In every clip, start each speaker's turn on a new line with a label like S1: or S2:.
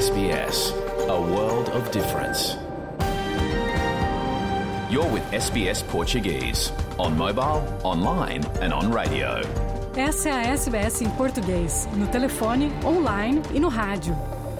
S1: SBS, a world of difference. You're with SBS Portuguese, on mobile, online and on radio.
S2: Essa é a SBS em português, no telefone, online e no rádio.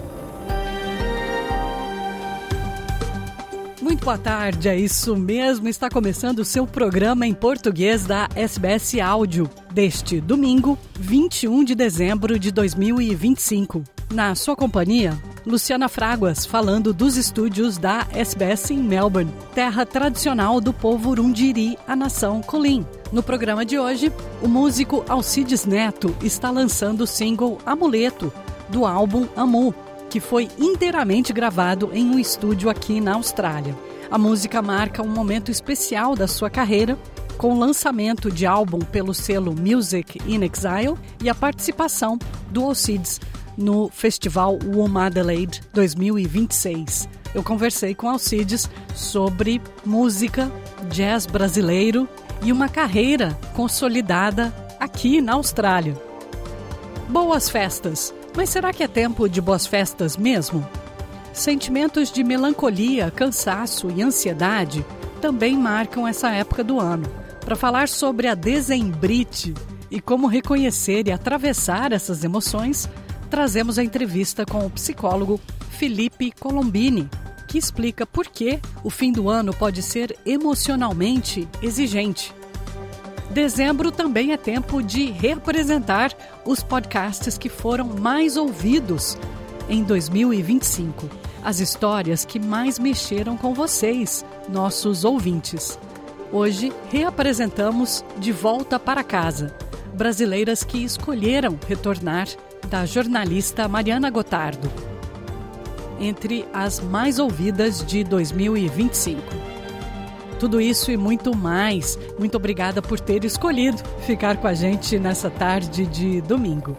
S2: Muito boa tarde, é isso mesmo, está começando o seu programa em português da SBS Áudio, deste domingo, 21 de dezembro de 2025. Na sua companhia, Luciana Fraguas, falando dos estúdios da SBS em Melbourne, terra tradicional do povo Urundjeri, a nação Kulin. No programa de hoje, o músico Alcides Neto está lançando o single Amuleto, do álbum Amu, que foi inteiramente gravado em um estúdio aqui na Austrália. A música marca um momento especial da sua carreira, com o lançamento de álbum pelo selo Music in Exile e a participação do Alcides no Festival Womadelaide 2026. Eu conversei com Alcides sobre música, jazz brasileiro e uma carreira consolidada aqui na Austrália. Boas festas! Mas será que é tempo de boas festas mesmo? Sentimentos de melancolia, cansaço e ansiedade também marcam essa época do ano. Para falar sobre a dezembrite e como reconhecer e atravessar essas emoções, trazemos a entrevista com o psicólogo Felipe Colombini, que explica por que o fim do ano pode ser emocionalmente exigente. Dezembro também é tempo de reapresentar os podcasts que foram mais ouvidos em 2025. As histórias que mais mexeram com vocês, nossos ouvintes. Hoje reapresentamos De Volta para Casa, brasileiras que escolheram retornar, da jornalista Mariana Gotardo, entre as mais ouvidas de 2025. Tudo isso e muito mais. Muito obrigada por ter escolhido ficar com a gente nessa tarde de domingo.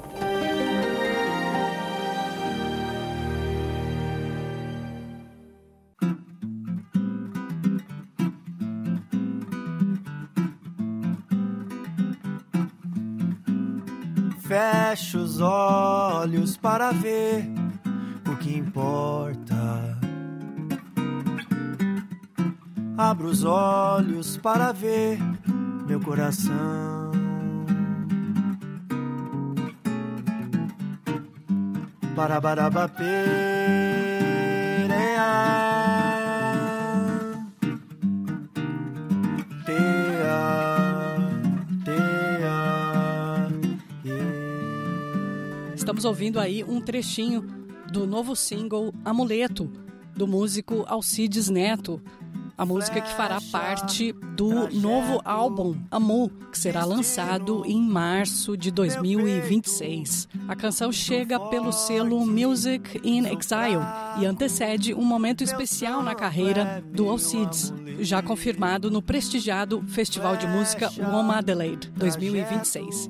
S3: Fecho os olhos para ver o que importa. Abro os olhos para ver meu coração. Barabarabapereia.
S2: Estamos ouvindo aí um trechinho do novo single Amuleto, do músico Alcides Neto. A música que fará parte do novo álbum Amu, que será lançado em março de 2026. A canção chega pelo selo Music in Exile e antecede um momento especial na carreira do Alcides, já confirmado no prestigiado Festival de Música Womadelaide 2026.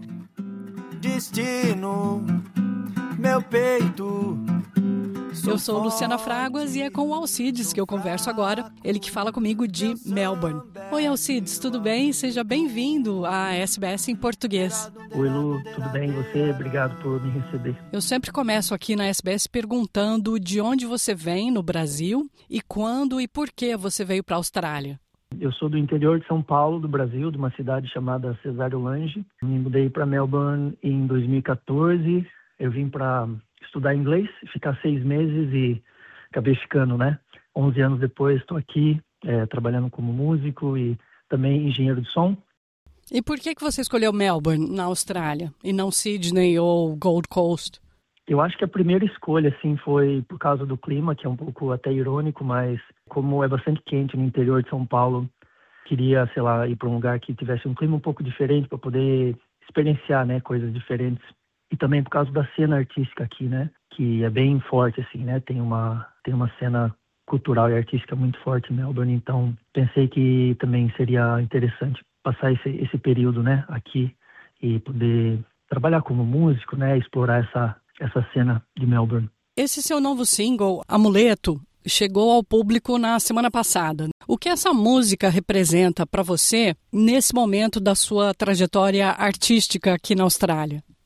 S3: Destino, meu peito.
S2: Eu sou Luciana Fraguas e é com o Alcides que eu converso agora, ele que fala comigo de Melbourne. Oi Alcides, tudo bem? Seja bem-vindo à SBS em português.
S4: Oi Lu, tudo bem? E você? Obrigado por me receber.
S2: Eu sempre começo aqui na SBS perguntando de onde você vem no Brasil e quando e por que você veio para a Austrália.
S4: Eu sou do interior de São Paulo, do Brasil, de uma cidade chamada Cesário-Lange. Me mudei para Melbourne em 2014. Eu vim para estudar inglês, ficar 6 meses e acabei ficando, 11 anos depois estou aqui trabalhando como músico e também engenheiro de som.
S2: E por que você escolheu Melbourne, na Austrália, e não Sydney ou Gold Coast?
S4: Eu acho que a primeira escolha, assim, foi por causa do clima, que é um pouco até irônico, mas como é bastante quente no interior de São Paulo, queria, ir para um lugar que tivesse um clima um pouco diferente para poder experienciar, coisas diferentes. E também por causa da cena artística aqui, que é bem forte, assim, tem uma cena cultural e artística muito forte em Melbourne. Então, pensei que também seria interessante passar esse período, aqui e poder trabalhar como músico, explorar essa cena de Melbourne.
S2: Esse seu novo single, Amuleto, chegou ao público na semana passada. O que essa música representa para você nesse momento da sua trajetória artística aqui na Austrália?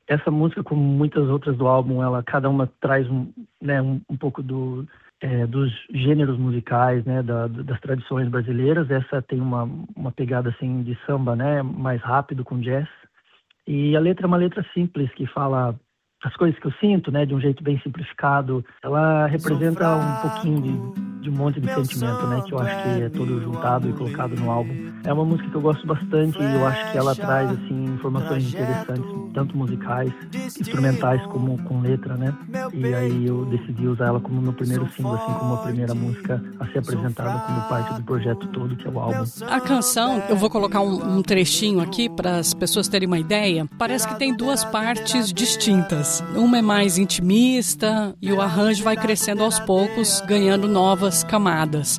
S4: essa música, como muitas outras do álbum, cada uma traz um pouco dos gêneros musicais, né, das tradições brasileiras. Essa tem uma pegada assim de samba, né, mais rápido com jazz. E a letra é uma letra simples que fala as coisas que eu sinto, né, de um jeito bem simplificado. Ela representa um pouquinho de um monte de sentimento, né, que eu acho que é todo juntado e colocado no álbum. É uma música que eu gosto bastante e eu acho que ela traz, assim, informações interessantes, tanto musicais, instrumentais, como com letra, né. E aí eu decidi usar ela como meu primeiro single, assim, como a primeira música a ser apresentada como parte do projeto todo, que é o álbum.
S2: A canção, eu vou colocar um trechinho aqui para as pessoas terem uma ideia, parece que tem duas partes distintas. Uma é mais intimista e o arranjo vai crescendo aos poucos, ganhando novas camadas.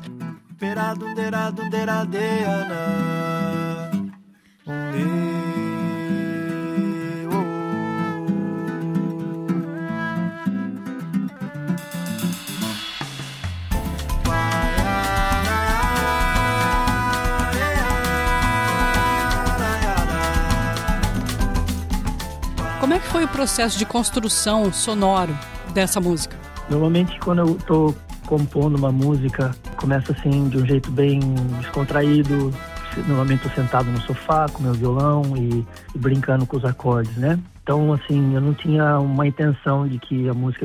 S2: Como é que foi o processo de construção sonoro dessa música?
S4: Normalmente, quando eu tô compondo uma música, começa assim, de um jeito bem descontraído. Normalmente tô sentado no sofá com meu violão e brincando com os acordes, né? Então, assim, eu não tinha uma intenção de que a música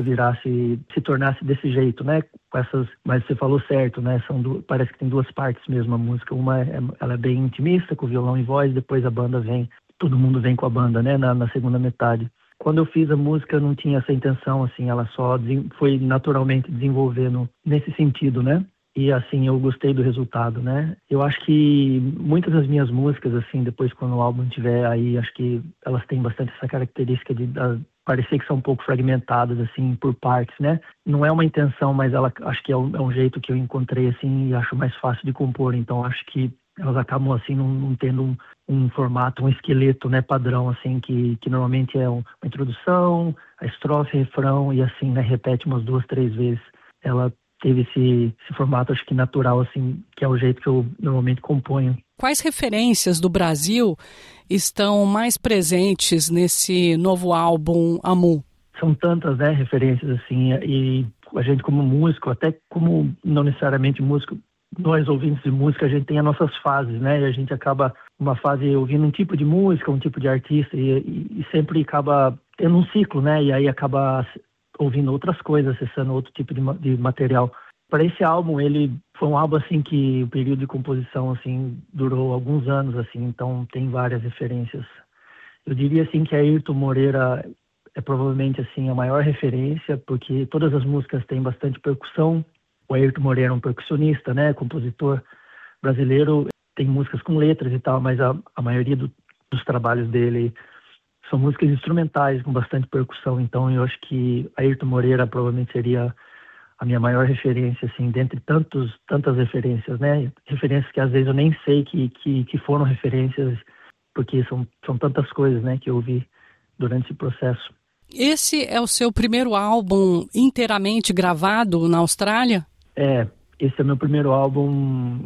S4: se tornasse desse jeito, né? Mas você falou certo, né? Parece que tem duas partes mesmo a música. Ela é bem intimista, com violão e voz, depois a banda vem. Todo mundo vem com a banda, né, na segunda metade. Quando eu fiz a música, eu não tinha essa intenção, assim, ela só foi naturalmente desenvolvendo nesse sentido, né? E, assim, eu gostei do resultado, né? Eu acho que muitas das minhas músicas, assim, depois quando o álbum tiver aí, acho que elas têm bastante essa característica de parecer que são um pouco fragmentadas, assim, por partes, né? Não é uma intenção, mas acho que é um jeito que eu encontrei, assim, e acho mais fácil de compor. Então, acho que elas acabam, assim, não tendo um formato, um esqueleto, né, padrão, assim, que normalmente é uma introdução, a estrofe, refrão, e assim, né, repete umas 2, 3 vezes. Ela teve esse formato, acho que natural, assim, que é o jeito que eu normalmente componho.
S2: Quais referências do Brasil estão mais presentes nesse novo álbum Amu?
S4: São tantas, né, referências, assim, e a gente como músico, até como não necessariamente músico, nós ouvintes de música, a gente tem as nossas fases, né? E a gente acaba uma fase ouvindo um tipo de música, um tipo de artista e sempre acaba tendo um ciclo, né? E aí acaba ouvindo outras coisas, acessando outro tipo de material. Para esse álbum, ele foi um álbum assim que o período de composição assim durou alguns anos, assim, então tem várias referências. Eu diria assim que a Ayrton Moreira é provavelmente assim a maior referência, porque todas as músicas têm bastante percussão. O Ayrton Moreira é um percussionista, né, compositor brasileiro, tem músicas com letras e tal, mas a maioria dos trabalhos dele são músicas instrumentais com bastante percussão. Então eu acho que Ayrton Moreira provavelmente seria a minha maior referência, assim, dentre tantas referências, né, referências que às vezes eu nem sei que foram referências, porque são tantas coisas, né, que eu ouvi durante esse processo.
S2: Esse é o seu primeiro álbum inteiramente gravado na Austrália?
S4: Esse é o meu primeiro álbum,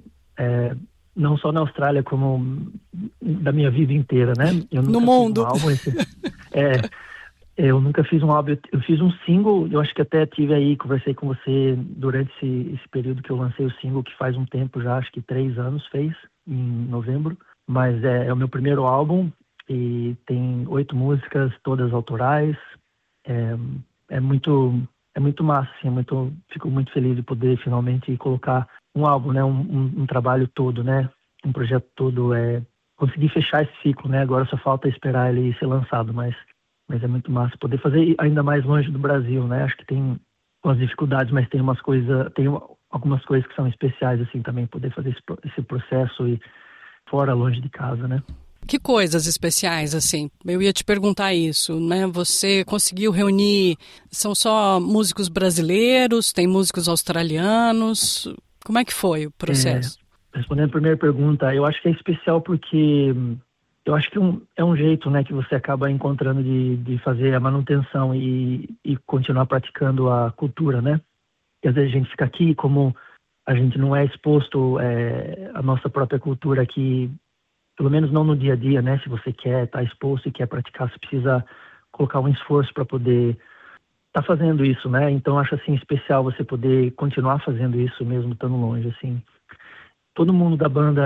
S4: não só na Austrália, como da minha vida inteira, né? Eu nunca
S2: no mundo.
S4: Fiz um álbum, eu nunca fiz um álbum, eu fiz um single, eu acho que até conversei com você durante esse período que eu lancei o single, que faz um tempo já, acho que 3 anos fez, em novembro, mas é o meu primeiro álbum e tem 8 músicas, todas autorais, é muito massa, assim, fico muito feliz de poder finalmente colocar um álbum, né, um trabalho todo, né, um projeto todo, conseguir fechar esse ciclo, né, agora só falta esperar ele ser lançado, mas é muito massa poder fazer ainda mais longe do Brasil, né, acho que tem umas dificuldades, mas tem algumas coisas que são especiais, assim, também poder fazer esse processo e fora, longe de casa, né.
S2: Que coisas especiais, assim? Eu ia te perguntar isso, né? Você conseguiu reunir... São só músicos brasileiros? Tem músicos australianos? Como é que foi o processo?
S4: Respondendo a primeira pergunta, eu acho que é especial porque... Eu acho que é um jeito, né, que você acaba encontrando de fazer a manutenção e continuar praticando a cultura, né? E às vezes a gente fica aqui, como a gente não é exposto à nossa própria cultura aqui, pelo menos não no dia a dia, né? Se você quer estar exposto e quer praticar, você precisa colocar um esforço para poder estar fazendo isso, né? Então acho assim especial você poder continuar fazendo isso mesmo estando longe, assim. Todo mundo da banda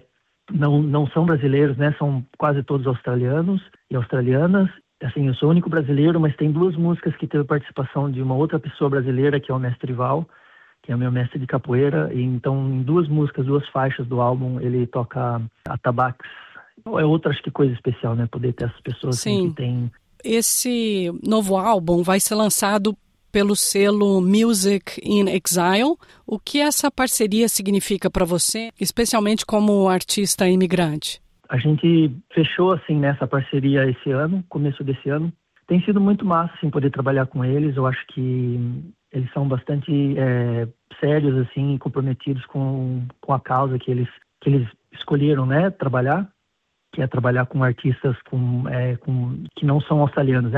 S4: não são brasileiros, né? São quase todos australianos e australianas. Assim, eu sou o único brasileiro, mas tem 2 músicas que teve participação de uma outra pessoa brasileira, que é o Mestre Val, que é o meu mestre de capoeira. E então, em 2 músicas, 2 faixas do álbum, ele toca atabaques. É outra, acho que coisa especial, né? Poder ter essas pessoas assim, que tem...
S2: Esse novo álbum vai ser lançado pelo selo Music in Exile. O que essa parceria significa para você, especialmente como artista imigrante?
S4: A gente fechou, assim, nessa parceria esse ano, começo desse ano. Tem sido muito massa, assim, poder trabalhar com eles. Eu acho que eles são bastante sérios, assim, comprometidos com a causa que eles escolheram, né, trabalhar, que é trabalhar com artistas que não são australianos, né,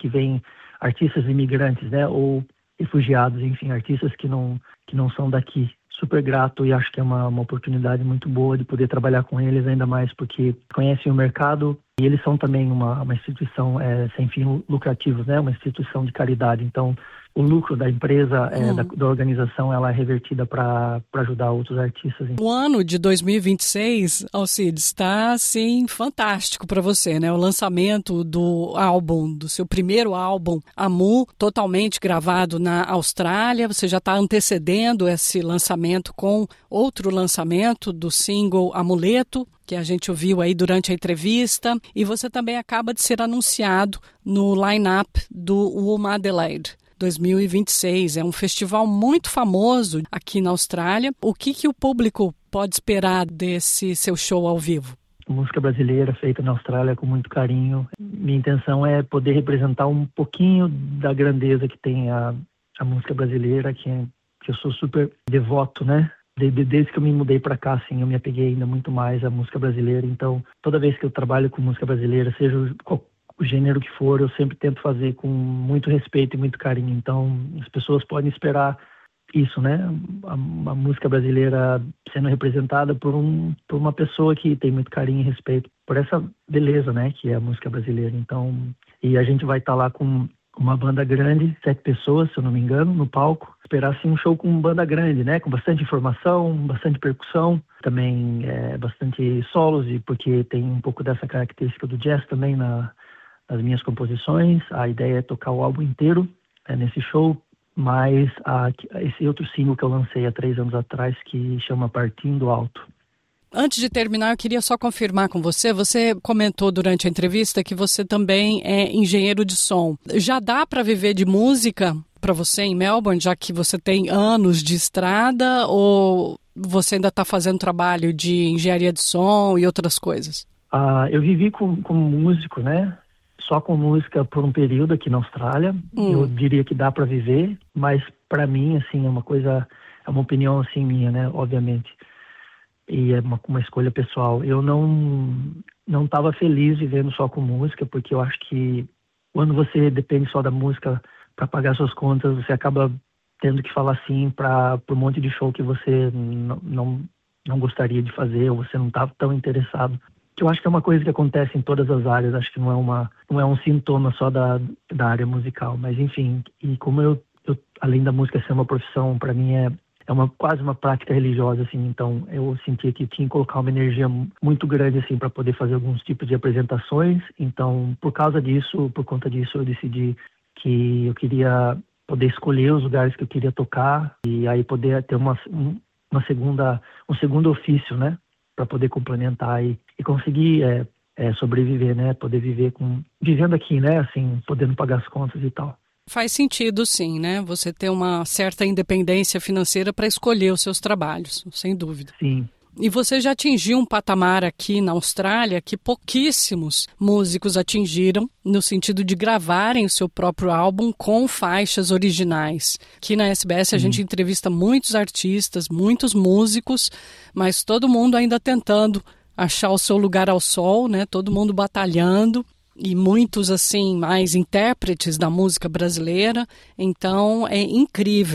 S4: artistas imigrantes, né, ou refugiados, enfim, artistas que não são daqui. Super grato e acho que é uma oportunidade muito boa de poder trabalhar com eles, ainda mais porque conhecem o mercado e eles são também uma instituição sem fins lucrativos, né? Uma instituição de caridade. Então, o lucro da empresa, da organização, ela é revertida para ajudar outros artistas.
S2: O ano de 2026, Alcides, está, assim, fantástico para você, né? O lançamento do seu primeiro álbum, Amu, totalmente gravado na Austrália. Você já está antecedendo esse lançamento com outro lançamento do single Amuleto, que a gente ouviu aí durante a entrevista. E você também acaba de ser anunciado no line-up do Wooma Adelaide 2026. É um festival muito famoso aqui na Austrália. O que o público pode esperar desse seu show ao vivo?
S4: Música brasileira feita na Austrália com muito carinho. Minha intenção é poder representar um pouquinho da grandeza que tem a música brasileira, que eu sou super devoto, né? Desde que eu me mudei para cá, assim, eu me apeguei ainda muito mais à música brasileira. Então, toda vez que eu trabalho com música brasileira, seja o gênero que for, eu sempre tento fazer com muito respeito e muito carinho. Então, as pessoas podem esperar isso, né? A música brasileira sendo representada por uma pessoa que tem muito carinho e respeito por essa beleza, né? Que é a música brasileira. Então, e a gente vai estar lá com uma banda grande, 7 pessoas, se eu não me engano, no palco. Esperar, assim, um show com banda grande, né? Com bastante informação, bastante percussão, também bastante solos, porque tem um pouco dessa característica do jazz também nas minhas composições. A ideia é tocar o álbum inteiro nesse show, mas esse outro single que eu lancei há 3 anos atrás, que chama Partindo Alto.
S2: Antes de terminar, eu queria só confirmar com você. Você comentou durante a entrevista que você também é engenheiro de som. Já dá para viver de música para você em Melbourne, já que você tem anos de estrada, ou você ainda está fazendo trabalho de engenharia de som e outras coisas?
S4: Eu vivi como músico, né? Só com música por um período aqui na Austrália. Eu diria que dá para viver, mas para mim, assim, é uma opinião assim minha, né? Obviamente. E é uma escolha pessoal. Eu não estava feliz vivendo só com música, porque eu acho que quando você depende só da música para pagar suas contas, você acaba tendo que falar sim para um monte de show que você não gostaria de fazer, ou você não estava tão interessado. Que eu acho que é uma coisa que acontece em todas as áreas. Acho que não é um sintoma só da área musical. Mas enfim, e como eu além da música ser uma profissão, para mim é quase uma prática religiosa, assim. Então eu sentia que tinha que colocar uma energia muito grande, assim, para poder fazer alguns tipos de apresentações. Então, por conta disso, eu decidi que eu queria poder escolher os lugares que eu queria tocar e aí poder ter um segundo ofício, né, para poder complementar e conseguir sobreviver, né, poder vivendo aqui, né, assim, podendo pagar as contas e tal.
S2: Faz sentido, sim, né? Você ter uma certa independência financeira para escolher os seus trabalhos, sem dúvida.
S4: Sim.
S2: E você já atingiu um patamar aqui na Austrália que pouquíssimos músicos atingiram, no sentido de gravarem o seu próprio álbum com faixas originais. Aqui na SBS a gente entrevista muitos artistas, muitos músicos, mas todo mundo ainda tentando achar o seu lugar ao sol, né? Todo mundo batalhando. E muitos, assim, mais intérpretes da música brasileira. Então, é incrível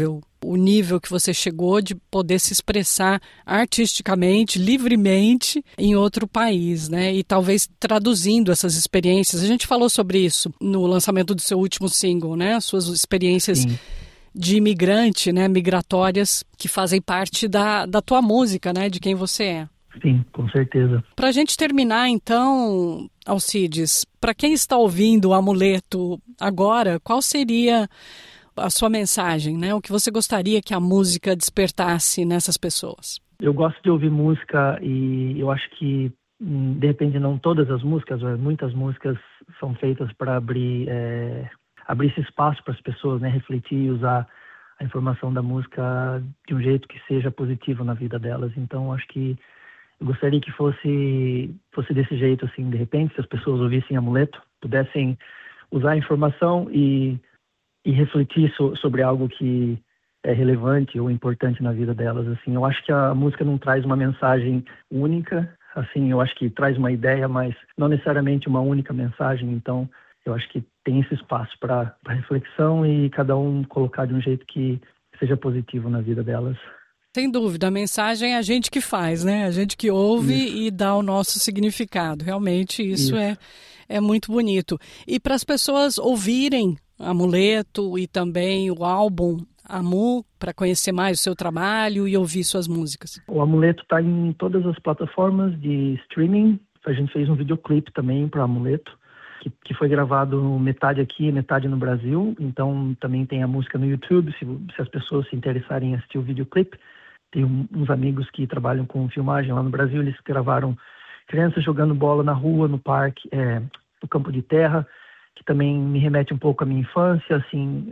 S2: o nível que você chegou de poder se expressar artisticamente, livremente em outro país, né? E talvez traduzindo essas experiências. A gente falou sobre isso no lançamento do seu último single, né? As suas experiências
S4: Sim.
S2: de imigrante, né? Migratórias, que fazem parte da tua música, né? De quem você é.
S4: Sim, com certeza.
S2: Para a gente terminar, então, Alcides, para quem está ouvindo o Amuleto agora, qual seria a sua mensagem, né? O que você gostaria que a música despertasse nessas pessoas? Eu
S4: gosto de ouvir música e eu acho que, de repente, não todas as músicas, mas muitas músicas são feitas para abrir esse espaço para as pessoas, né? Refletir e usar a informação da música de um jeito que seja positivo na vida delas. Então, acho que eu gostaria que fosse desse jeito, assim, de repente, se as pessoas ouvissem Amuleto, pudessem usar a informação e refletir sobre algo que é relevante ou importante na vida delas, assim. Eu acho que a música não traz uma mensagem única, assim, eu acho que traz uma ideia, mas não necessariamente uma única mensagem. Então, eu acho que tem esse espaço para reflexão e cada um colocar de um jeito que seja positivo na vida delas. Sem dúvida, a mensagem é a gente que faz, né? A gente que ouve e dá o nosso significado. Realmente, isso. É muito bonito. E para as pessoas ouvirem Amuleto e também o álbum Amu, para conhecer mais o seu trabalho e ouvir suas músicas. O Amuleto está em todas as plataformas de streaming. A gente fez um videoclipe também para Amuleto, que foi gravado metade aqui, metade no Brasil. Então também tem a música no YouTube, se as pessoas se interessarem em assistir o videoclipe. Tem uns amigos que trabalham com filmagem lá no Brasil, eles gravaram crianças jogando bola na rua, no parque, no campo de terra, que também me remete um pouco à minha infância, assim.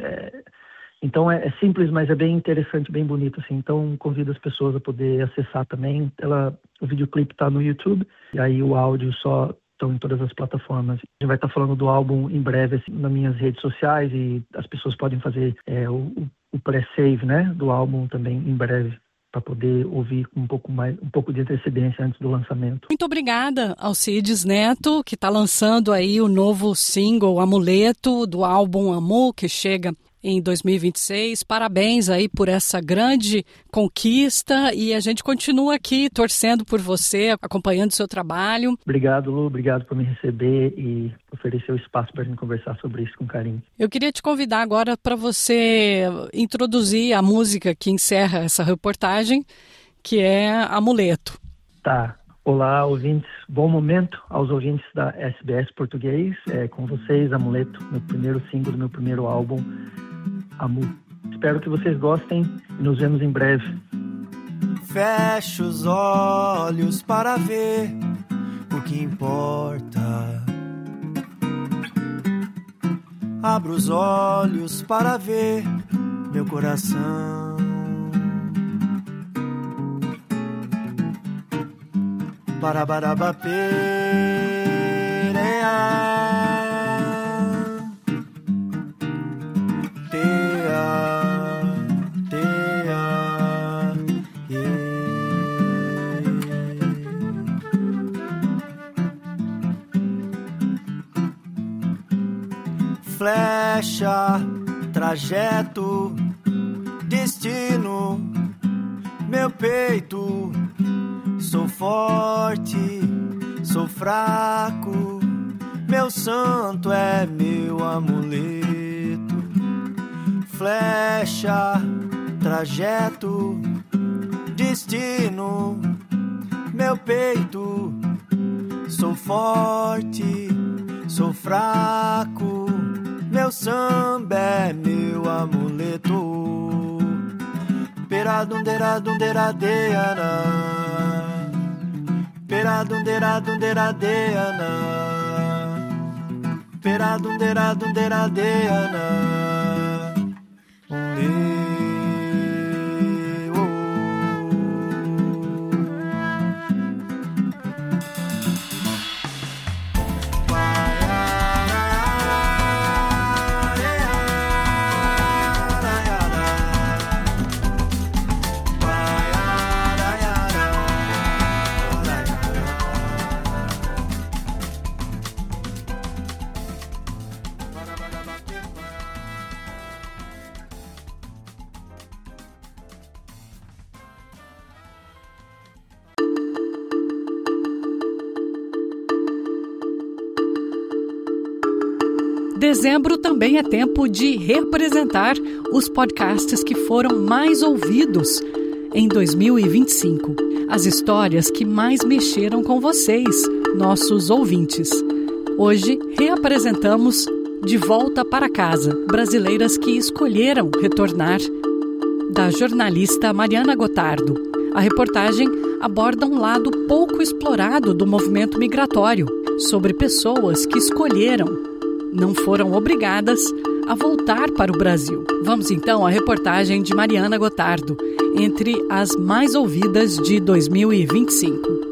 S4: Então é simples, mas é bem interessante, bem bonito, assim. Então convido as pessoas a poder acessar também. O videoclipe está no YouTube, e aí o áudio só estão em todas as plataformas. A gente vai estar falando do álbum em breve, assim, nas minhas redes sociais, e as pessoas podem fazer o pré-save, né, do álbum também em breve, para poder ouvir com um pouco de antecedência antes do lançamento. Muito obrigada, Alcides Neto, que está lançando aí o novo single Amuleto do álbum Amu, que chega em 2026. Parabéns aí por essa grande conquista e a gente continua aqui torcendo por você, acompanhando o seu trabalho. Obrigado, Lu. Obrigado por me receber e oferecer o espaço para a gente conversar sobre isso com carinho. Eu queria te convidar agora para você introduzir a música que encerra essa reportagem, que é Amuleto. Tá. Olá, ouvintes. Bom momento aos ouvintes da SBS Português. Com vocês, Amuleto, meu primeiro single do meu primeiro álbum, Amu. Espero que vocês gostem e nos vemos em breve.
S3: Feche os olhos para ver o que importa. Abra os olhos para ver meu coração. Flecha, trajeto, destino, meu peito. Sou forte, sou fraco, meu santo é meu amuleto. Flecha, trajeto, destino, meu peito. Sou forte, sou fraco, meu samba é meu amuleto. Peradunderadeana, peradunderadeana, peradunderadeana.
S2: Dezembro também é tempo de reapresentar os podcasts que foram mais ouvidos em 2025. As histórias que mais mexeram com vocês, nossos ouvintes. Hoje reapresentamos De Volta para Casa, brasileiras que escolheram retornar, da jornalista Mariana Gotardo. A reportagem aborda um lado pouco explorado do movimento migratório, sobre pessoas que escolheram, não foram obrigadas a voltar para o Brasil. Vamos então à reportagem de Mariana Gotardo, entre as mais ouvidas de 2025.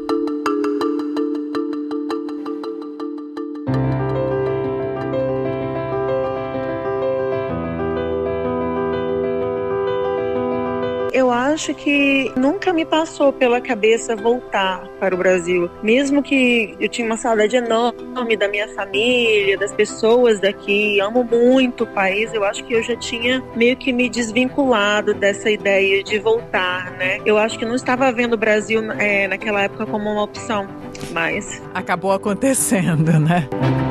S5: Eu acho que nunca me passou pela cabeça voltar para o Brasil. Mesmo que eu tinha uma saudade enorme da minha família, das pessoas daqui, amo muito o país, eu acho que eu já tinha meio que me desvinculado dessa ideia de voltar, né? Eu acho que não estava vendo o Brasil naquela época como uma opção, mas...
S6: acabou acontecendo, né?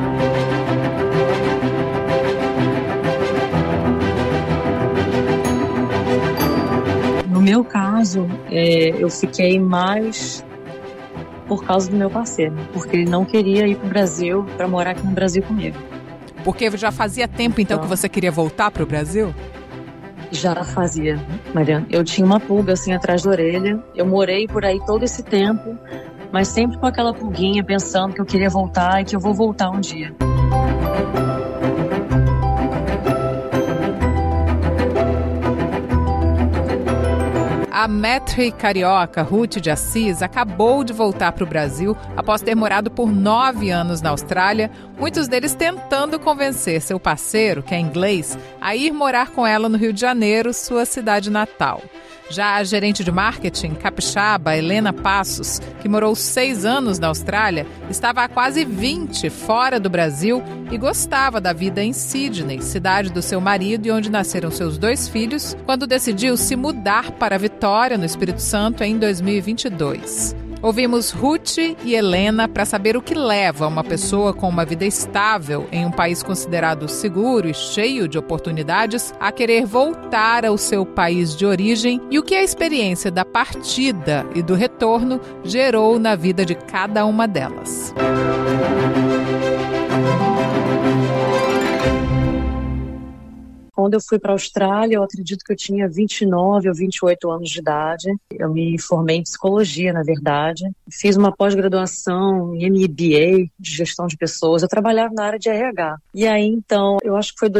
S7: No meu caso, eu fiquei mais por causa do meu parceiro, porque ele não queria ir para o Brasil, para morar aqui no Brasil comigo.
S6: Porque já fazia tempo, então, que você queria voltar para o Brasil?
S7: Já fazia, Mariana. Eu tinha uma pulga assim atrás da orelha. Eu morei por aí todo esse tempo, mas sempre com aquela pulguinha, pensando que eu queria voltar e que eu vou voltar um dia.
S6: A maître carioca Ruth de Assis acabou de voltar para o Brasil após ter morado por 9 anos na Austrália, muitos deles tentando convencer seu parceiro, que é inglês, a ir morar com ela no Rio de Janeiro, sua cidade natal. Já a gerente de marketing capixaba, Helena Passos, que morou 6 anos na Austrália, estava há quase 20 fora do Brasil e gostava da vida em Sydney, cidade do seu marido e onde nasceram seus 2 filhos, quando decidiu se mudar para Vitória, no Espírito Santo, em 2022. Ouvimos Ruth e Helena para saber o que leva uma pessoa com uma vida estável em um país considerado seguro e cheio de oportunidades a querer voltar ao seu país de origem e o que a experiência da partida e do retorno gerou na vida de cada uma delas.
S7: Quando eu fui para a Austrália, eu acredito que eu tinha 29 ou 28 anos de idade. Eu me formei em psicologia, na verdade. Fiz uma pós-graduação em MBA, de gestão de pessoas. Eu trabalhava na área de RH. E aí, então, eu acho que foi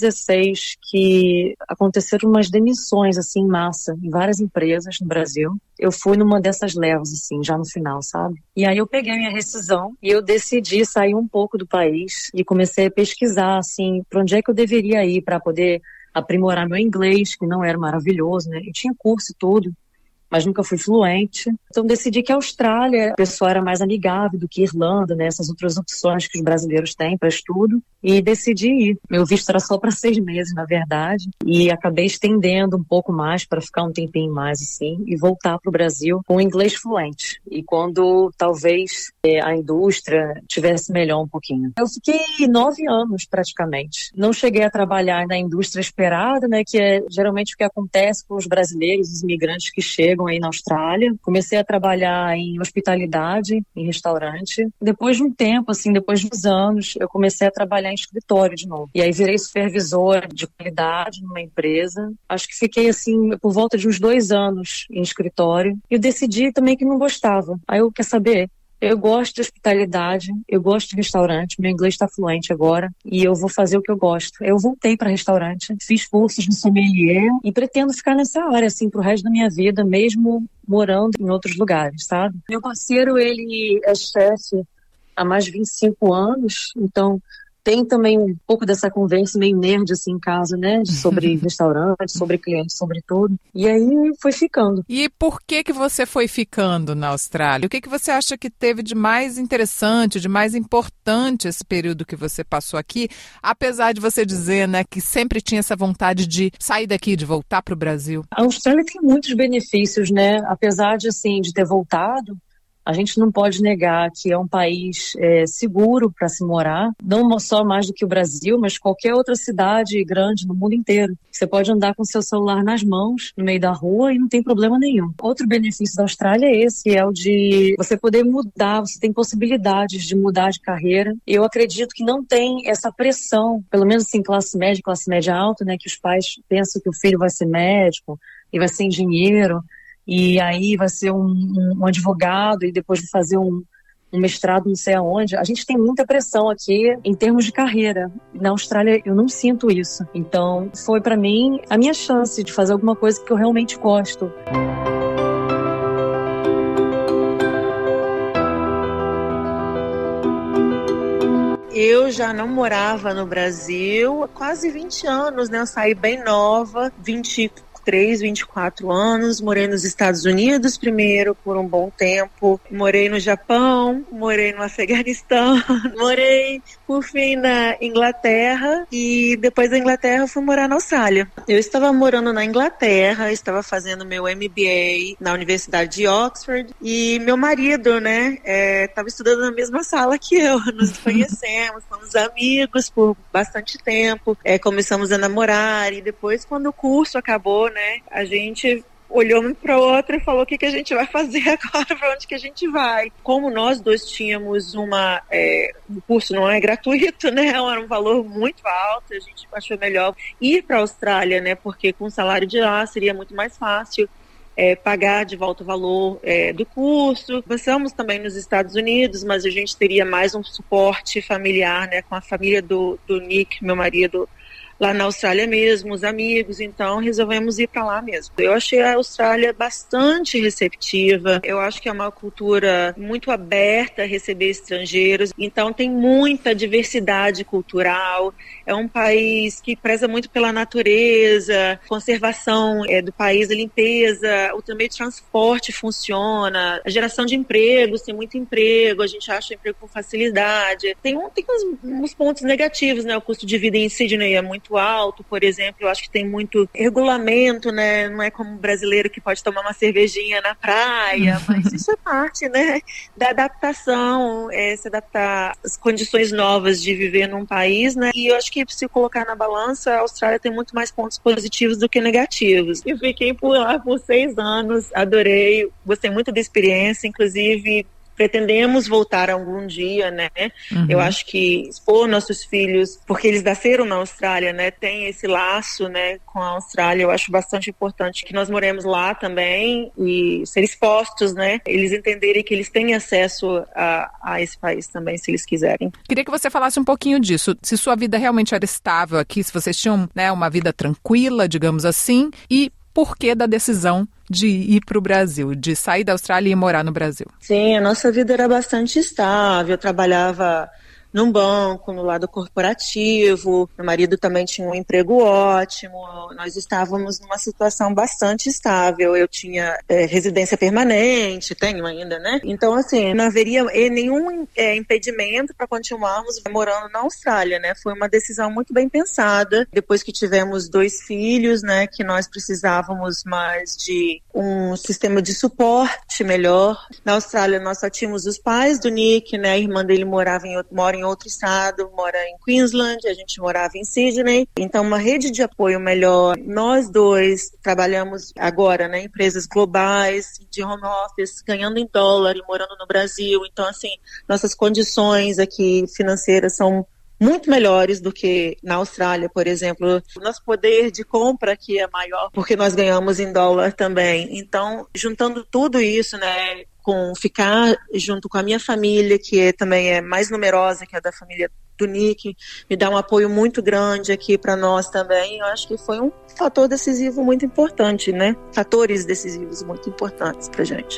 S7: 2016 que aconteceram umas demissões, assim, em massa, em várias empresas no Brasil. Eu fui numa dessas levas, assim, já no final, sabe? E aí eu peguei a minha rescisão e eu decidi sair um pouco do país e comecei a pesquisar, assim, para onde é que eu deveria ir para poder aprimorar meu inglês, que não era maravilhoso, né? Eu tinha curso e tudo, mas nunca fui fluente. Então decidi que a Austrália, a pessoa era mais amigável do que Irlanda, né? Essas outras opções que os brasileiros têm para estudo. E decidi ir. Meu visto era só para 6 meses, na verdade. E acabei estendendo um pouco mais para ficar um tempinho mais assim e voltar para o Brasil com inglês fluente. E quando talvez a indústria tivesse melhor um pouquinho. Eu fiquei 9 anos praticamente. Não cheguei a trabalhar na indústria esperada, né? Que é geralmente o que acontece com os brasileiros, os imigrantes que chegam aí na Austrália. Comecei a trabalhar em hospitalidade, em restaurante. Depois de um tempo, assim, depois de uns anos, eu comecei a trabalhar em escritório de novo. E aí virei supervisora de qualidade numa empresa. Acho que fiquei, assim, por volta de uns 2 anos em escritório. E eu decidi também que não gostava. Aí eu, quer saber? Eu gosto de hospitalidade, eu gosto de restaurante, meu inglês está fluente agora e eu vou fazer o que eu gosto. Eu voltei para restaurante, fiz cursos no sommelier e pretendo ficar nessa área, assim, pro resto da minha vida, mesmo morando em outros lugares, sabe? Meu parceiro, ele é chefe há mais de 25 anos, então tem também um pouco dessa conversa meio nerd assim em casa, né? Sobre restaurante, sobre clientes, sobre tudo. E aí foi ficando.
S6: E por que você foi ficando na Austrália? O que você acha que teve de mais interessante, de mais importante esse período que você passou aqui? Apesar de você dizer, né, que sempre tinha essa vontade de sair daqui, de voltar para o Brasil.
S7: A Austrália tem muitos benefícios, né? Apesar de, assim, de ter voltado, A gente não pode negar que é um país seguro para se morar, não só mais do que o Brasil, mas qualquer outra cidade grande no mundo inteiro. Você pode andar com seu celular nas mãos, no meio da rua, e não tem problema nenhum. Outro benefício da Austrália é esse, que é o de você poder mudar, você tem possibilidades de mudar de carreira. Eu acredito que não tem essa pressão, pelo menos assim, classe média alta, né, que os pais pensam que o filho vai ser médico e vai ser engenheiro, e aí vai ser um advogado e depois vai fazer um mestrado não sei aonde. A gente tem muita pressão aqui em termos de carreira. Na Austrália eu não sinto isso. Então foi para mim a minha chance de fazer alguma coisa que eu realmente gosto.
S5: Eu já não morava no Brasil há quase 20 anos, né? Eu saí bem nova, 23, 24 anos, morei nos Estados Unidos primeiro por um bom tempo, morei no Japão, morei no Afeganistão, morei por fim na Inglaterra e depois da Inglaterra fui morar na Austrália. Eu estava morando na Inglaterra, estava fazendo meu MBA na Universidade de Oxford e meu marido, né, estava estudando na mesma sala que eu, nos conhecemos, fomos amigos por bastante tempo, começamos a namorar e depois quando o curso acabou, né, a gente olhou um para o outro e falou o que a gente vai fazer agora, para onde que a gente vai. Como nós dois tínhamos o curso não é gratuito, né, era um valor muito alto, a gente achou melhor ir para a Austrália, né, porque com o salário de lá seria muito mais fácil pagar de volta o valor do curso. Pensamos também nos Estados Unidos, mas a gente teria mais um suporte familiar, né, com a família do Nick, meu marido, lá na Austrália mesmo, os amigos, então resolvemos ir para lá mesmo. Eu achei a Austrália bastante receptiva, eu acho que é uma cultura muito aberta a receber estrangeiros, então tem muita diversidade cultural, é um país que preza muito pela natureza, conservação do país, a limpeza, o meio de transporte funciona, a geração de empregos, tem muito emprego, a gente acha emprego com facilidade. Tem uns pontos negativos, né? O custo de vida em Sydney é muito alto, por exemplo, eu acho que tem muito regulamento, né? Não é como o brasileiro que pode tomar uma cervejinha na praia, mas isso é parte, né, da adaptação, se adaptar às condições novas de viver num país, né? E eu acho que se colocar na balança, a Austrália tem muito mais pontos positivos do que negativos. Eu fiquei por lá por 6 anos, adorei, gostei muito da experiência, inclusive pretendemos voltar algum dia, né? Uhum. Eu acho que expor nossos filhos, porque eles nasceram na Austrália, né? Tem esse laço, né, com a Austrália. Eu acho bastante importante que nós moremos lá também e ser expostos, né? Eles entenderem que eles têm acesso a esse país também, se eles quiserem.
S6: Queria que você falasse um pouquinho disso. Se sua vida realmente era estável aqui, se vocês tinham, né, uma vida tranquila, digamos assim, e por que da decisão de ir para o Brasil, de sair da Austrália e morar no Brasil?
S5: Sim, a nossa vida era bastante estável. Eu trabalhava num banco, no lado corporativo, meu marido também tinha um emprego ótimo, nós estávamos numa situação bastante estável, eu tinha residência permanente, tenho ainda, né? Então, assim, não haveria nenhum impedimento para continuarmos morando na Austrália, né? Foi uma decisão muito bem pensada, depois que tivemos 2 filhos, né, que nós precisávamos mais de um sistema de suporte melhor. Na Austrália, nós só tínhamos os pais do Nick, né? A irmã dele mora em outro estado, mora em Queensland, a gente morava em Sydney, então uma rede de apoio melhor. Nós dois trabalhamos agora, né, em empresas globais, de home office, ganhando em dólar e morando no Brasil, então assim, nossas condições aqui financeiras são muito melhores do que na Austrália, por exemplo. O nosso poder de compra aqui é maior, porque nós ganhamos em dólar também. Então, juntando tudo isso, né, com ficar junto com a minha família, que também é mais numerosa que a da família do Nick, me dá um apoio muito grande aqui para nós também. Eu acho que foi um fator decisivo muito importante, né? Fatores decisivos muito importantes pra gente.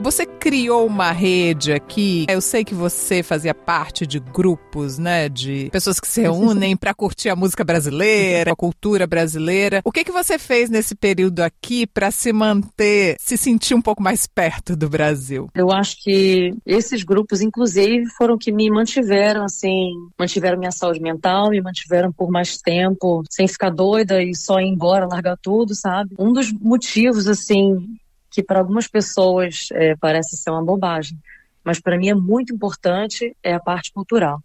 S6: Você criou uma rede aqui. Eu sei que você fazia parte de grupos, né, de pessoas que se reúnem para curtir a música brasileira, a cultura brasileira. O que você fez nesse período aqui para se manter, se sentir um pouco mais perto do Brasil?
S7: Eu acho que esses grupos, inclusive, foram que me mantiveram, assim, mantiveram minha saúde mental, me mantiveram por mais tempo, sem ficar doida e só ir embora, largar tudo, sabe? Um dos motivos, assim, que para algumas pessoas parece ser uma bobagem, mas para mim é muito importante, é a parte cultural.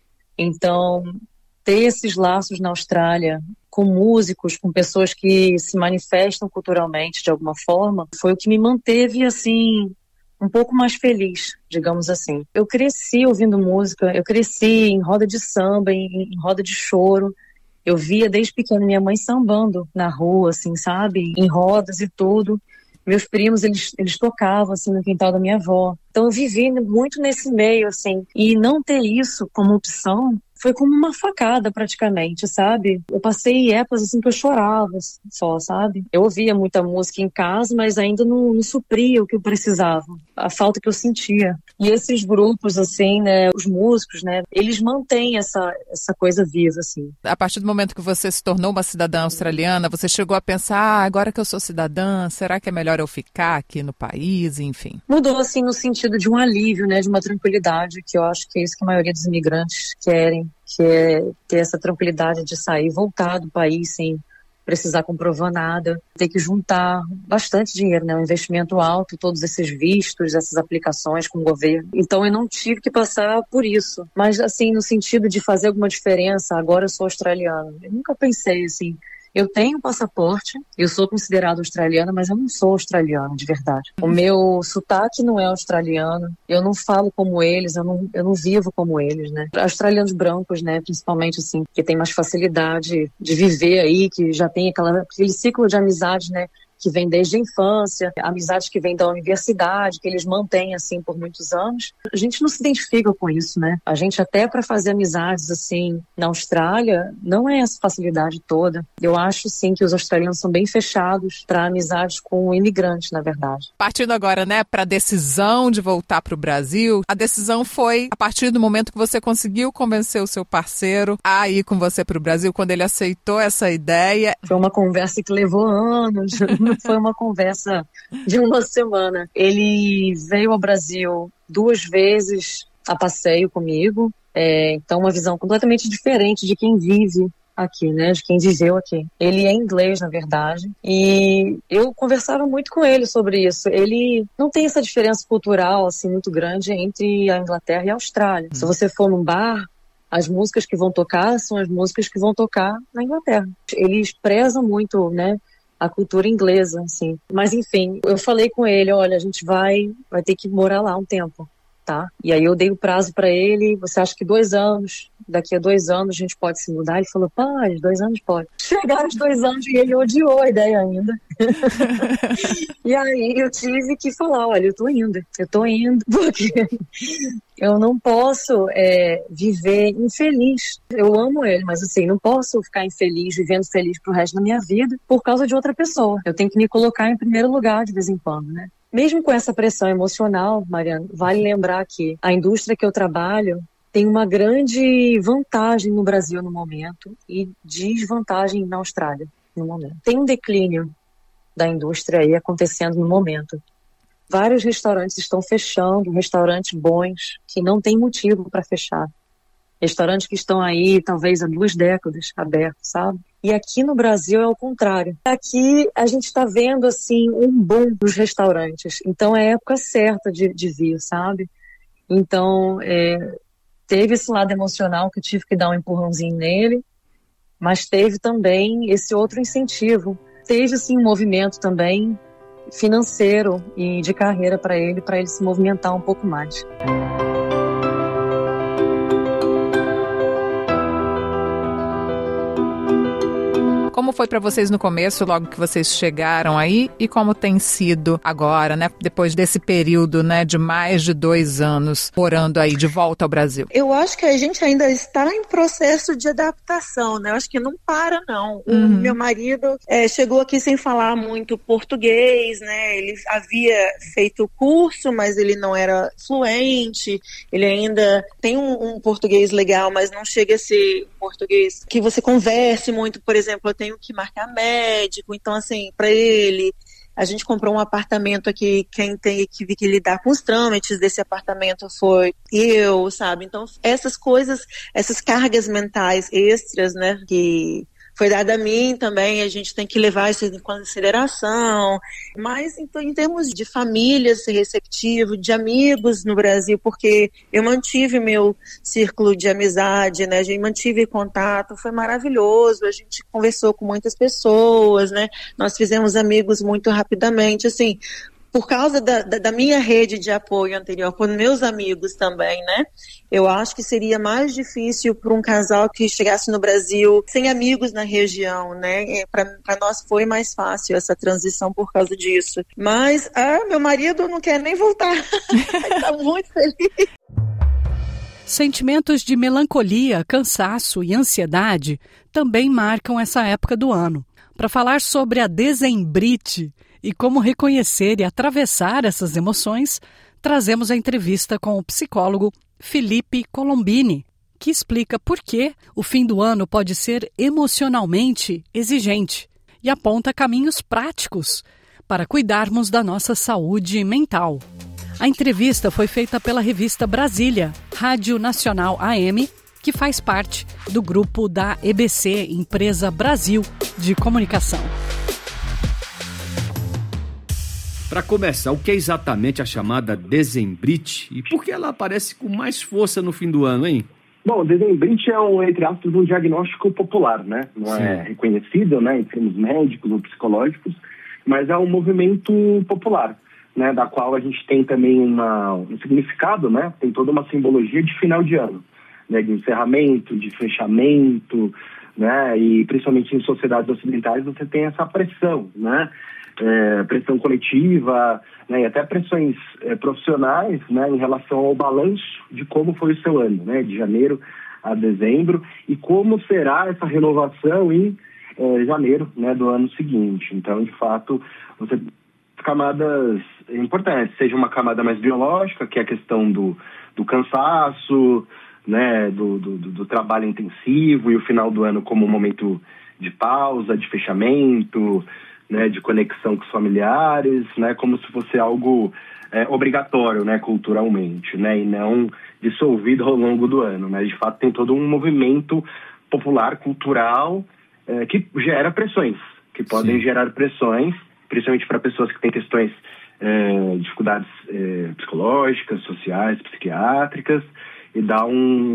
S7: Então, ter esses laços na Austrália com músicos, com pessoas que se manifestam culturalmente de alguma forma, foi o que me manteve, assim, um pouco mais feliz, digamos assim. Eu cresci ouvindo música, eu cresci em roda de samba, em roda de choro. Eu via desde pequena minha mãe sambando na rua, assim, sabe? Em rodas e tudo. Meus primos, eles tocavam, assim, no quintal da minha avó. Então eu vivi muito nesse meio, assim. E não ter isso como opção foi como uma facada, praticamente, sabe? Eu passei épocas, assim, que eu chorava só, sabe? Eu ouvia muita música em casa, mas ainda não supria o que eu precisava, a falta que eu sentia. E esses grupos, assim, né, os músicos, né, eles mantêm essa coisa viva, assim.
S6: A partir do momento que você se tornou uma cidadã australiana, você chegou a pensar, agora que eu sou cidadã, será que é melhor eu ficar aqui no país, enfim?
S7: Mudou, assim, no sentido de um alívio, né, de uma tranquilidade, que eu acho que é isso que a maioria dos imigrantes querem, que é ter essa tranquilidade de sair e voltar do país sem precisar comprovar nada, ter que juntar bastante dinheiro, né, um investimento alto, todos esses vistos, essas aplicações com o governo. Então eu não tive que passar por isso, mas assim, no sentido de fazer alguma diferença, agora eu sou australiana. Eu nunca pensei assim, eu tenho passaporte, eu sou considerada australiana, mas eu não sou australiana de verdade. O meu sotaque não é australiano, eu não falo como eles, eu não vivo como eles, né? Australianos brancos, né, principalmente assim, que tem mais facilidade de viver aí, que já tem aquele ciclo de amizade, né, que vem desde a infância, amizades que vêm da universidade, que eles mantêm, assim, por muitos anos. A gente não se identifica com isso, né? A gente até para fazer amizades, assim, na Austrália, não é essa facilidade toda. Eu acho, sim, que os australianos são bem fechados para amizades com imigrantes, na verdade.
S6: Partindo agora, né, para a decisão de voltar para o Brasil, a decisão foi a partir do momento que você conseguiu convencer o seu parceiro a ir com você para o Brasil, quando ele aceitou essa ideia.
S7: Foi uma conversa que levou anos. Não foi uma conversa de uma semana. Ele veio ao Brasil 2 vezes a passeio comigo. Então, uma visão completamente diferente de quem vive aqui, né? De quem viveu aqui. Ele é inglês, na verdade. E eu conversava muito com ele sobre isso. Ele não tem essa diferença cultural, assim, muito grande entre a Inglaterra e a Austrália. Se você for num bar, as músicas que vão tocar são as músicas que vão tocar na Inglaterra. Eles prezam muito, né, a cultura inglesa, assim. Mas, enfim, eu falei com ele, olha, a gente vai ter que morar lá um tempo, tá? E aí eu dei o prazo para ele, você acha que 2 anos, daqui a 2 anos a gente pode se mudar? Ele falou, pai, 2 anos pode. Chegaram os 2 anos e ele odiou a ideia ainda. E aí eu tive que falar, olha, eu tô indo, porque eu não posso viver infeliz. Eu amo ele, mas assim, não posso ficar infeliz, vivendo feliz pro resto da minha vida por causa de outra pessoa. Eu tenho que me colocar em primeiro lugar de vez em quando, né? Mesmo com essa pressão emocional, Mariana, vale lembrar que a indústria que eu trabalho tem uma grande vantagem no Brasil no momento e desvantagem na Austrália no momento. Tem um declínio da indústria aí acontecendo no momento. Vários restaurantes estão fechando, restaurantes bons, que não tem motivo para fechar. Restaurantes que estão aí, talvez, há 2 décadas abertos, sabe? E aqui no Brasil é o contrário. Aqui a gente está vendo, assim, um boom dos restaurantes. Então é a época certa de vir, sabe? Então, teve esse lado emocional que eu tive que dar um empurrãozinho nele, mas teve também esse outro incentivo. Teve, assim, um movimento também financeiro e de carreira para ele se movimentar um pouco mais.
S6: Como foi para vocês no começo, logo que vocês chegaram aí, e como tem sido agora, né? Depois desse período, né, de mais de 2 anos morando aí de volta ao Brasil?
S5: Eu acho que a gente ainda está em processo de adaptação, né? Eu acho que não para, não. O meu marido chegou aqui sem falar muito português, né? Ele havia feito o curso, mas ele não era fluente. Ele ainda tem um português legal, mas não chega a ser português que você converse muito. Por exemplo, eu tenho que marcar médico, então assim, para ele, a gente comprou um apartamento aqui, quem tem que lidar com os trâmites desse apartamento foi eu, sabe? Então, essas coisas, essas cargas mentais extras, né, que foi dada a mim também, a gente tem que levar isso em consideração. Mas, então, em termos de família ser receptivo, de amigos no Brasil, porque eu mantive meu círculo de amizade, né? A gente mantive contato, foi maravilhoso. A gente conversou com muitas pessoas, né? Nós fizemos amigos muito rapidamente, assim, por causa da minha rede de apoio anterior, por meus amigos também, né? Eu acho que seria mais difícil para um casal que chegasse no Brasil sem amigos na região, né? Para nós foi mais fácil essa transição por causa disso. Mas meu marido não quer nem voltar. Está muito feliz.
S2: Sentimentos de melancolia, cansaço e ansiedade também marcam essa época do ano. Para falar sobre a dezembrite e como reconhecer e atravessar essas emoções, trazemos a entrevista com o psicólogo Felipe Colombini, que explica por que o fim do ano pode ser emocionalmente exigente e aponta caminhos práticos para cuidarmos da nossa saúde mental. A entrevista foi feita pela revista Brasília, Rádio Nacional AM, que faz parte do grupo da EBC, Empresa Brasil de Comunicação.
S8: Para começar, o que é exatamente a chamada dezembrite e por que ela aparece com mais força no fim do ano, hein?
S9: Bom, dezembrite é, entre aspas, um diagnóstico popular, né? Não é reconhecido, né, em termos médicos ou psicológicos, mas é um movimento popular, né, da qual a gente tem também um significado, né? Tem toda uma simbologia de final de ano, né, de encerramento, de fechamento, né? E principalmente em sociedades ocidentais você tem essa pressão, né? Pressão coletiva, né, e até pressões profissionais, né, em relação ao balanço de como foi o seu ano, né, de janeiro a dezembro, e como será essa renovação em janeiro, né, do ano seguinte. Então, de fato, você tem camadas importantes, seja uma camada mais biológica, que é a questão do cansaço, né, do trabalho intensivo, e o final do ano como um momento de pausa, de fechamento, né, de conexão com os familiares, né, como se fosse algo obrigatório, né, culturalmente, né, e não dissolvido ao longo do ano, né. De fato tem todo um movimento popular, cultural, que gera pressões, que podem gerar pressões, principalmente para pessoas que têm questões, dificuldades psicológicas, sociais, psiquiátricas, e dá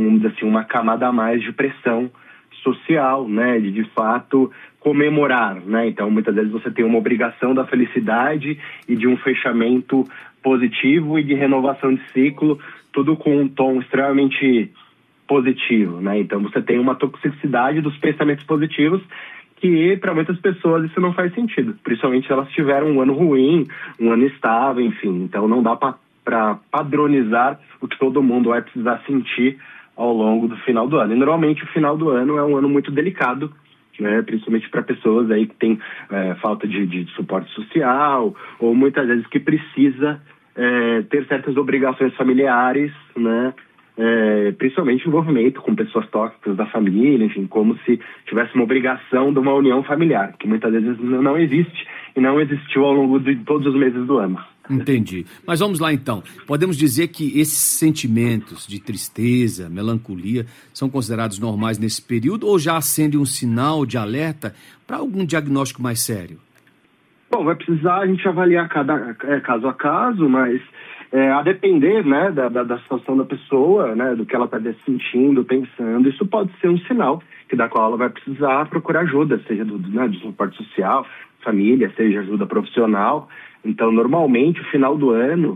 S9: uma camada a mais de pressão social, né, de fato comemorar, né? Então muitas vezes você tem uma obrigação da felicidade e de um fechamento positivo e de renovação de ciclo, tudo com um tom extremamente positivo, né? Então você tem uma toxicidade dos pensamentos positivos que para muitas pessoas isso não faz sentido, principalmente se elas tiveram um ano ruim, um ano estável, enfim. Então não dá para padronizar o que todo mundo vai precisar sentir ao longo do final do ano. E normalmente o final do ano é um ano muito delicado, né, principalmente para pessoas aí que têm falta de suporte social, ou muitas vezes que precisa ter certas obrigações familiares, né, principalmente envolvimento com pessoas tóxicas da família, enfim, como se tivesse uma obrigação de uma união familiar, que muitas vezes não existe e não existiu ao longo de todos os meses do ano.
S8: Entendi. Mas vamos lá então. Podemos dizer que esses sentimentos de tristeza, melancolia, são considerados normais nesse período ou já acendem um sinal de alerta para algum diagnóstico mais sério?
S9: Bom, vai precisar a gente avaliar cada caso a caso, mas a depender, né, da situação da pessoa, né, do que ela está sentindo, pensando, isso pode ser um sinal da qual ela vai precisar procurar ajuda, seja do suporte social, família, seja ajuda profissional. Então, normalmente, o final do ano,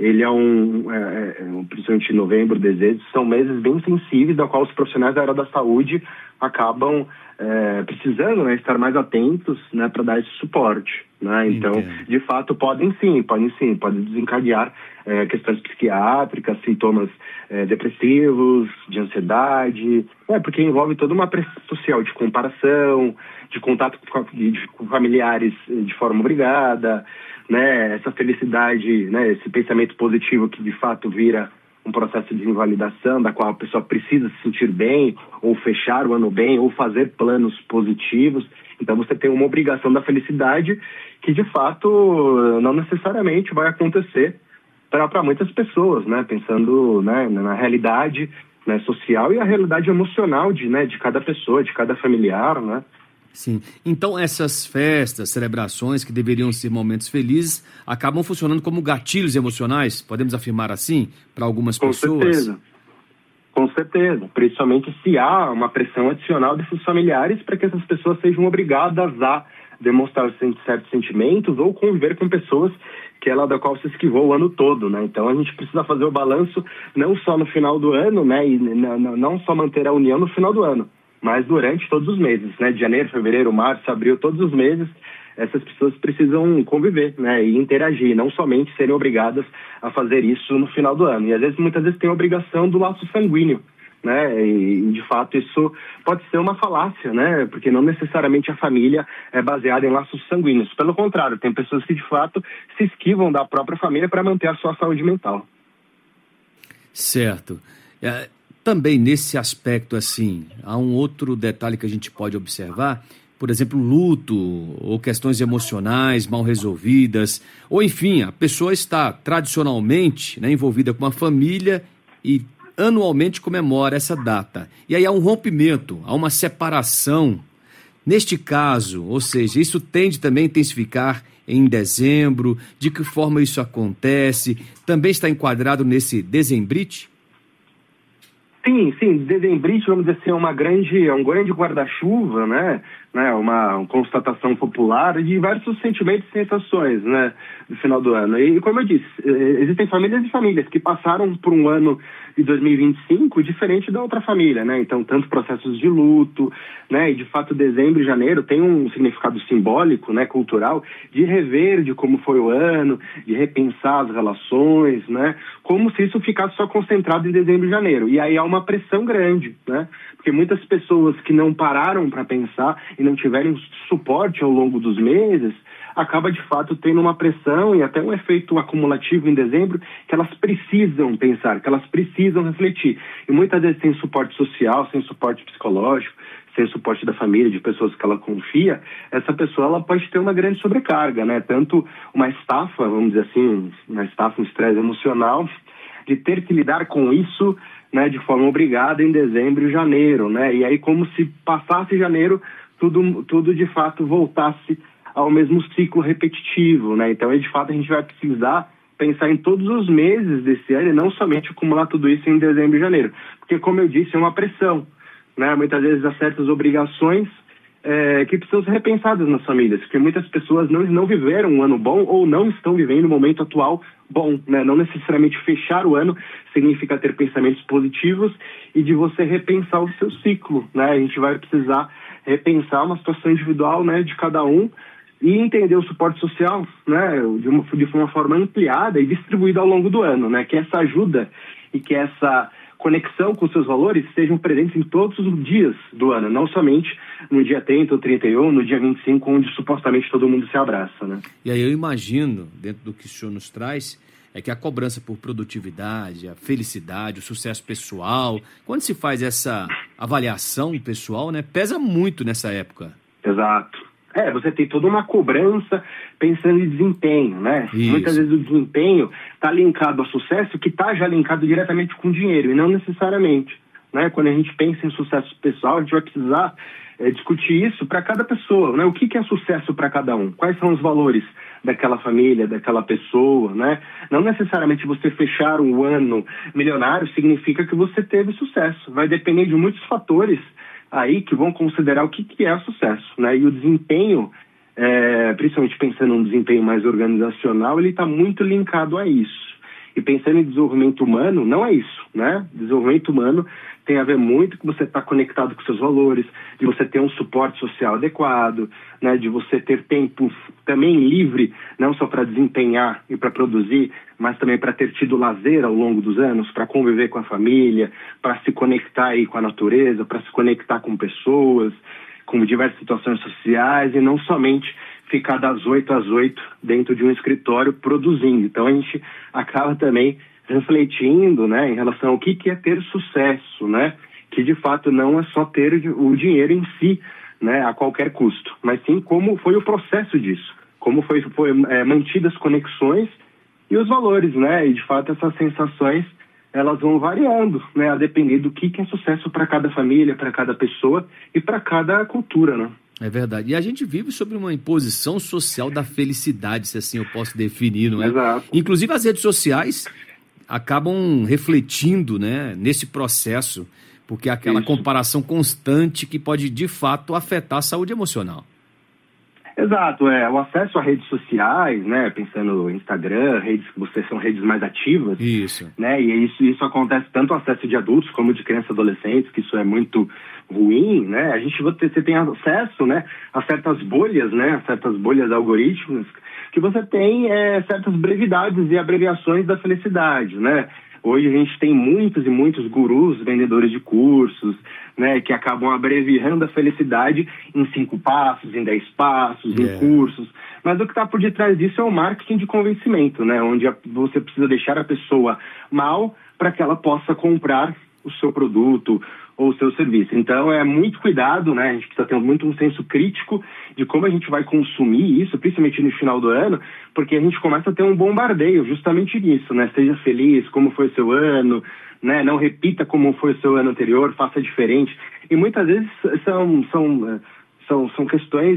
S9: ele principalmente novembro, dezembro, são meses bem sensíveis, da qual os profissionais da área da saúde acabam precisando, né, estar mais atentos, né, para dar esse suporte, né? Então, de fato, podem desencadear questões psiquiátricas, sintomas depressivos, de ansiedade, porque envolve toda uma pressão social de comparação, de contato com familiares de forma obrigada, né, essa felicidade, né, esse pensamento positivo que de fato vira um processo de invalidação, da qual a pessoa precisa se sentir bem, ou fechar o ano bem, ou fazer planos positivos. Então você tem uma obrigação da felicidade que de fato não necessariamente vai acontecer para muitas pessoas, né, pensando, né, na realidade, né, social e a realidade emocional de cada pessoa, de cada familiar, né.
S8: Sim. Então essas festas, celebrações que deveriam ser momentos felizes, acabam funcionando como gatilhos emocionais, podemos afirmar assim, para algumas pessoas?
S9: Com certeza. Principalmente se há uma pressão adicional desses familiares para que essas pessoas sejam obrigadas a demonstrar certos sentimentos ou conviver com pessoas da qual se esquivou o ano todo, né? Então a gente precisa fazer o balanço não só no final do ano, né? E não só manter a união no final do ano, mas durante todos os meses, né? De janeiro, fevereiro, março, abril, todos os meses, essas pessoas precisam conviver, né? E interagir, não somente serem obrigadas a fazer isso no final do ano. E muitas vezes tem a obrigação do laço sanguíneo, né? E de fato isso pode ser uma falácia, né? Porque não necessariamente a família é baseada em laços sanguíneos. Pelo contrário, tem pessoas que de fato se esquivam da própria família para manter a sua saúde mental.
S8: Certo. Também nesse aspecto, assim, há um outro detalhe que a gente pode observar, por exemplo, luto ou questões emocionais mal resolvidas, ou enfim, a pessoa está tradicionalmente, né, envolvida com a família e anualmente comemora essa data. E aí há um rompimento, há uma separação. Neste caso, ou seja, isso tende também a intensificar em dezembro. De que forma isso acontece? Também está enquadrado nesse dezembrite?
S9: Sim, dezembrite, vamos dizer assim, é um grande guarda-chuva, né? Uma constatação popular de diversos sentimentos e sensações, né, no final do ano. E como eu disse, existem famílias e famílias que passaram por um ano de 2025 diferente da outra família, né? Então, tanto processos de luto, né? E de fato, dezembro e janeiro tem um significado simbólico, né, cultural, de rever de como foi o ano, de repensar as relações, né? Como se isso ficasse só concentrado em dezembro e janeiro. E aí há uma pressão grande, né? Porque muitas pessoas que não pararam para pensar e não tiverem suporte ao longo dos meses, acaba de fato tendo uma pressão e até um efeito acumulativo em dezembro que elas precisam pensar, que elas precisam refletir. E muitas vezes sem suporte social, sem suporte psicológico, sem suporte da família, de pessoas que ela confia, essa pessoa ela pode ter uma grande sobrecarga, né? Tanto uma estafa, vamos dizer assim, um estresse emocional, de ter que lidar com isso, né, de forma obrigada em dezembro e janeiro, né? E aí como se passasse janeiro, tudo de fato voltasse ao mesmo ciclo repetitivo, né? Então, de fato, a gente vai precisar pensar em todos os meses desse ano e não somente acumular tudo isso em dezembro e janeiro. Porque, como eu disse, é uma pressão, né? Muitas vezes há certas obrigações que precisam ser repensadas nas famílias, porque muitas pessoas não viveram um ano bom ou não estão vivendo o momento atual bom, né? Não necessariamente fechar o ano significa ter pensamentos positivos e de você repensar o seu ciclo, né? A gente vai precisar repensar uma situação individual, né, de cada um e entender o suporte social, né, de uma forma ampliada e distribuída ao longo do ano, né? Que essa ajuda e que essa conexão com os seus valores sejam presentes em todos os dias do ano, não somente no dia 30 ou 31, no dia 25, onde supostamente todo mundo se abraça, né?
S8: E aí eu imagino, dentro do que o senhor nos traz, é que a cobrança por produtividade, a felicidade, o sucesso pessoal, quando se faz essa avaliação pessoal, né, pesa muito nessa época.
S9: Exato. Você tem toda uma cobrança pensando em desempenho, né?
S8: Isso.
S9: Muitas vezes o desempenho está linkado ao sucesso, que está já linkado diretamente com o dinheiro, e não necessariamente, né? Quando a gente pensa em sucesso pessoal, a gente vai precisar discutir isso para cada pessoa, né? O que é sucesso para cada um? Quais são os valores daquela família, daquela pessoa, né? Não necessariamente você fechar um ano milionário significa que você teve sucesso. Vai depender de muitos fatores aí que vão considerar o que é sucesso, né? E o desempenho, principalmente pensando num desempenho mais organizacional, ele está muito linkado a isso. E pensando em desenvolvimento humano, não é isso, né? Desenvolvimento humano tem a ver muito com você estar conectado com seus valores, de você ter um suporte social adequado, né? De você ter tempo também livre, não só para desempenhar e para produzir, mas também para ter tido lazer ao longo dos anos, para conviver com a família, para se conectar aí com a natureza, para se conectar com pessoas, com diversas situações sociais, e não somente ficar das 8 às 8 dentro de um escritório produzindo. Então a gente acaba também refletindo, né, em relação ao que é ter sucesso, né, que de fato não é só ter o dinheiro em si, né, a qualquer custo, mas sim como foi o processo disso, como foi mantidas as conexões e os valores, né, e de fato essas sensações elas vão variando, né, a depender do que é sucesso para cada família, para cada pessoa e para cada cultura, né.
S8: É verdade. E a gente vive sobre uma imposição social da felicidade, se assim eu posso definir, não é?
S9: Exato.
S8: Inclusive as redes sociais acabam refletindo, né, nesse processo, porque é aquela comparação constante que pode, de fato, afetar a saúde emocional.
S9: Exato, o acesso a redes sociais, né, pensando no Instagram, redes que são redes mais ativas.
S8: Isso.
S9: Né, e isso acontece tanto o acesso de adultos como de crianças e adolescentes, que isso é muito ruim, né, você tem acesso, né, a certas bolhas, né, a certas bolhas algorítmicas, que você tem certas brevidades e abreviações da felicidade, né. Hoje a gente tem muitos e muitos gurus, vendedores de cursos, né, que acabam abreviando a felicidade em 5 passos, em 10 passos, em cursos. Mas o que está por detrás disso é o marketing de convencimento, né, onde você precisa deixar a pessoa mal para que ela possa comprar o seu produto ou o seu serviço. Então é muito cuidado, né? A gente precisa ter muito um senso crítico de como a gente vai consumir isso, principalmente no final do ano, porque a gente começa a ter um bombardeio justamente nisso, né? Seja feliz, como foi o seu ano, né? Não repita como foi o seu ano anterior, faça diferente. E muitas vezes são questões,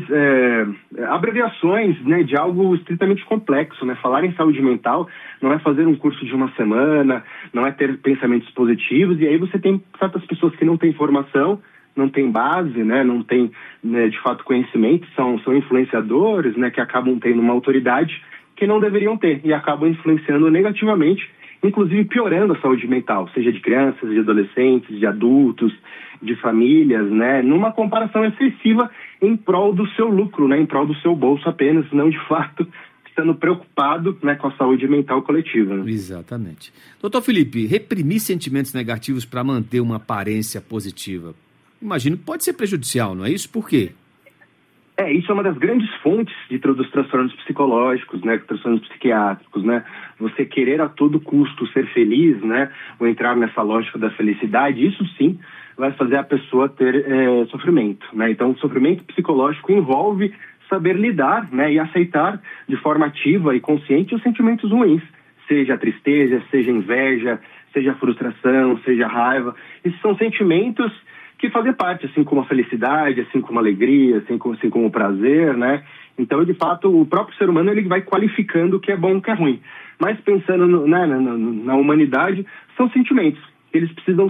S9: abreviações, né, de algo estritamente complexo, né? Falar em saúde mental não é fazer um curso de uma semana, não é ter pensamentos positivos, e aí você tem certas pessoas que não têm formação, não têm base, né, não têm, né, de fato conhecimento, são influenciadores, né, que acabam tendo uma autoridade que não deveriam ter e acabam influenciando negativamente, inclusive piorando a saúde mental, seja de crianças, de adolescentes, de adultos, de famílias, né, numa comparação excessiva em prol do seu lucro, né, em prol do seu bolso apenas, não de fato estando preocupado, né, com a saúde mental coletiva. Né?
S8: Exatamente. Doutor Felipe, reprimir sentimentos negativos para manter uma aparência positiva, imagino que pode ser prejudicial, não é isso? Por quê?
S9: Isso é uma das grandes fontes dos transtornos psicológicos, né, transtornos psiquiátricos, né, você querer a todo custo ser feliz, né, ou entrar nessa lógica da felicidade, isso sim vai fazer a pessoa ter sofrimento, né, então o sofrimento psicológico envolve saber lidar, né, e aceitar de forma ativa e consciente os sentimentos ruins, seja tristeza, seja inveja, seja frustração, seja raiva, esses são sentimentos que fazem parte, assim como a felicidade, assim como a alegria, assim como o prazer, né? Então, de fato, o próprio ser humano ele vai qualificando o que é bom e o que é ruim. Mas pensando na humanidade, são sentimentos. Eles precisam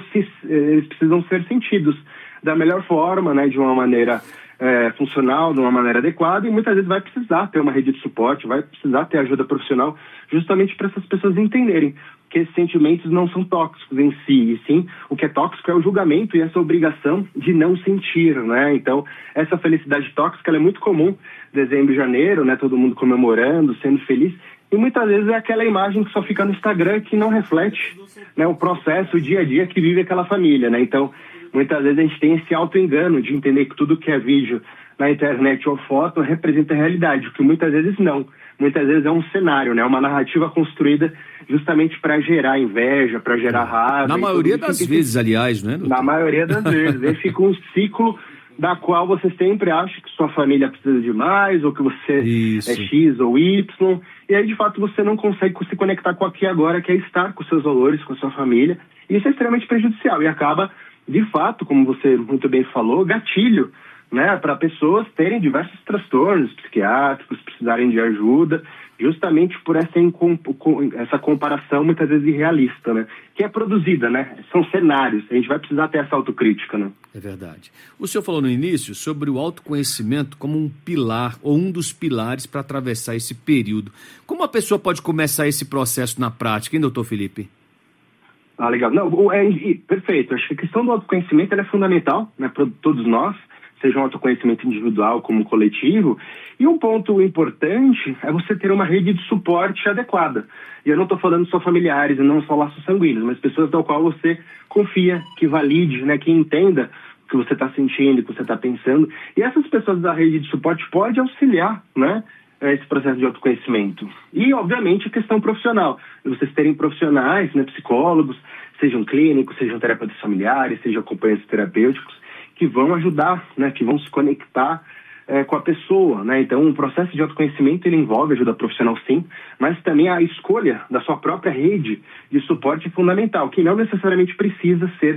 S9: ser sentidos da melhor forma, né? De uma maneira funcional, de uma maneira adequada, e muitas vezes vai precisar ter uma rede de suporte, vai precisar ter ajuda profissional, justamente para essas pessoas entenderem que esses sentimentos não são tóxicos em si, e sim, o que é tóxico é o julgamento e essa obrigação de não sentir, né? Então, essa felicidade tóxica ela é muito comum, dezembro e janeiro, né? Todo mundo comemorando, sendo feliz, e muitas vezes é aquela imagem que só fica no Instagram que não reflete, né, o processo, o dia a dia que vive aquela família, né? Então, muitas vezes a gente tem esse auto-engano de entender que tudo que é vídeo na internet ou foto representa a realidade, o que muitas vezes não. Muitas vezes é um cenário, né? Uma narrativa construída justamente para gerar inveja, para gerar raiva.
S8: Na maioria das vezes, aliás, não é, doutor?
S9: Na maioria das vezes. Aí fica um ciclo da qual você sempre acha que sua família precisa de mais, ou que você é X ou Y, e aí de fato você não consegue se conectar com o aqui e agora, que é estar com seus valores, com a sua família, e isso é extremamente prejudicial, e acaba, de fato, como você muito bem falou, gatilho, né, para pessoas terem diversos transtornos psiquiátricos, precisarem de ajuda, justamente por essa comparação muitas vezes irrealista, né? Que é produzida, né? São cenários, a gente vai precisar ter essa autocrítica, né?
S8: É verdade. O senhor falou no início sobre o autoconhecimento como um pilar, ou um dos pilares para atravessar esse período. Como a pessoa pode começar esse processo na prática, hein, doutor Felipe?
S9: Legal. Não, perfeito. Acho que a questão do autoconhecimento ela é fundamental, né, para todos nós, seja um autoconhecimento individual como coletivo. E um ponto importante é você ter uma rede de suporte adequada. E eu não estou falando só familiares e não só laços sanguíneos, mas pessoas da qual você confia, que valide, né, que entenda o que você está sentindo, o que você está pensando. E essas pessoas da rede de suporte podem auxiliar, né, esse processo de autoconhecimento. E, obviamente, a questão profissional. Vocês terem profissionais, né, psicólogos, sejam clínicos, sejam terapeutas familiares, sejam acompanhantes terapêuticos, que vão ajudar, né, que vão se conectar com a pessoa, né? Então, o processo de autoconhecimento ele envolve ajuda profissional, sim, mas também a escolha da sua própria rede de suporte é fundamental, que não necessariamente precisa ser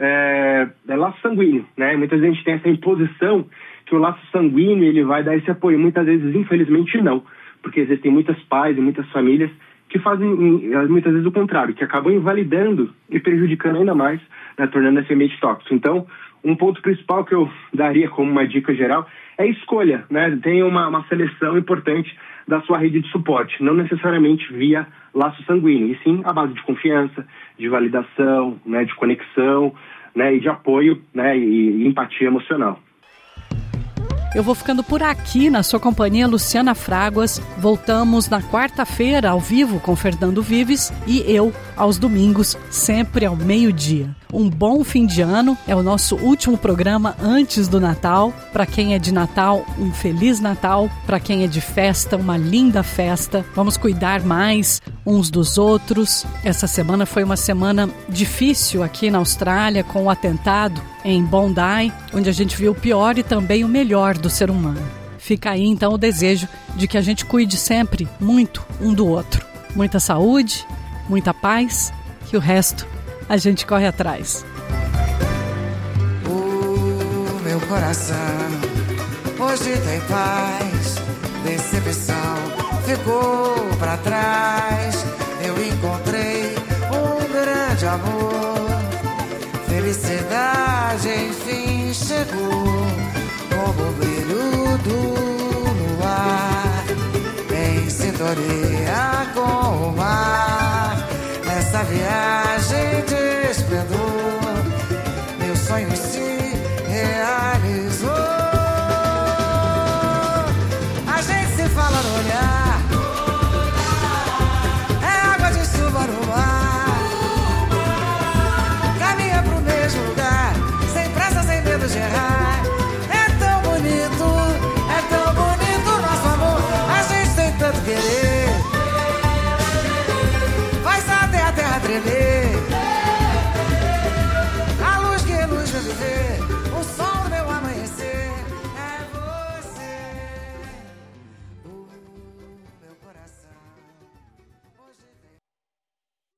S9: laço sanguíneo, né? Muitas vezes a gente tem essa imposição que o laço sanguíneo ele vai dar esse apoio. Muitas vezes, infelizmente, não, porque existem muitos pais e muitas famílias que fazem, muitas vezes, o contrário, que acabam invalidando e prejudicando ainda mais, né, tornando esse ambiente tóxico. Então, um ponto principal que eu daria como uma dica geral é a escolha, né? Tenha uma seleção importante da sua rede de suporte, não necessariamente via laço sanguíneo, e sim a base de confiança, de validação, né, de conexão, né, e de apoio, né, e empatia emocional.
S2: Eu vou ficando por aqui na sua companhia, Luciana Fraguas. Voltamos na quarta-feira ao vivo com Fernando Vives e eu aos domingos, sempre ao meio-dia. Um bom fim de ano, é o nosso último programa antes do Natal. Para quem é de Natal, um Feliz Natal. Para quem é de festa, uma linda festa. Vamos cuidar mais uns dos outros. Essa semana foi uma semana difícil aqui na Austrália, com o atentado em Bondi, onde a gente viu o pior e também o melhor do ser humano. Fica aí então o desejo de que a gente cuide sempre muito um do outro. Muita saúde, muita paz, que o resto a gente corre atrás.
S3: O meu coração hoje tem paz, decepção ficou pra trás. Eu encontrei um grande amor, felicidade enfim chegou, como o brilho do luar, em sintonia com o mar. Nessa viagem